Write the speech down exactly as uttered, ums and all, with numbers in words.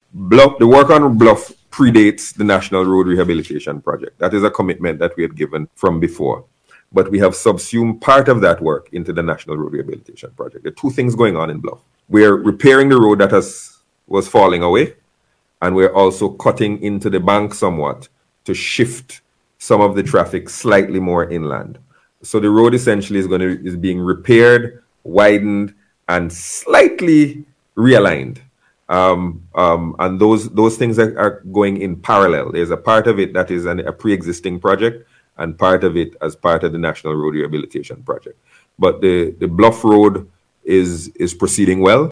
Bluff, the work on Bluff predates the National Road Rehabilitation Project. That is a commitment that we had given from before. But we have subsumed part of that work into the National Road Rehabilitation Project. There are two things going on in Bluff. We're repairing the road that has was falling away, and we're also cutting into the bank somewhat to shift some of the traffic slightly more inland. So the road essentially is going to is being repaired, widened, and slightly realigned. Um, um, and those those things are, are going in parallel. There's a part of it that is an, a pre-existing project, and part of it as part of the National Road Rehabilitation Project. But the, the Bluff Road is is proceeding well.